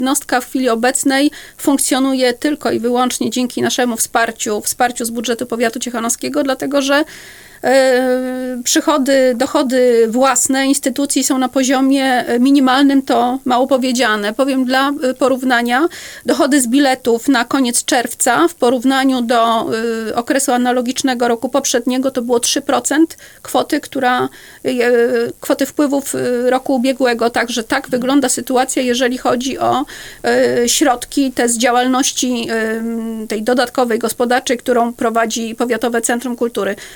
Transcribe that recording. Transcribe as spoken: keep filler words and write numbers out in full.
jednostka w chwili obecnej funkcjonuje tylko i wyłącznie dzięki naszemu wsparciu, wsparciu z budżetu powiatu ciechanowskiego, dlatego że przychody, dochody własne instytucji są na poziomie minimalnym, to mało powiedziane. Powiem dla porównania, dochody z biletów na koniec czerwca w porównaniu do okresu analogicznego roku poprzedniego to było trzy procent kwoty, która, kwoty wpływów roku ubiegłego. Także tak wygląda sytuacja, jeżeli chodzi o środki te z działalności tej dodatkowej gospodarczej, którą prowadzi Powiatowe Centrum Kultury.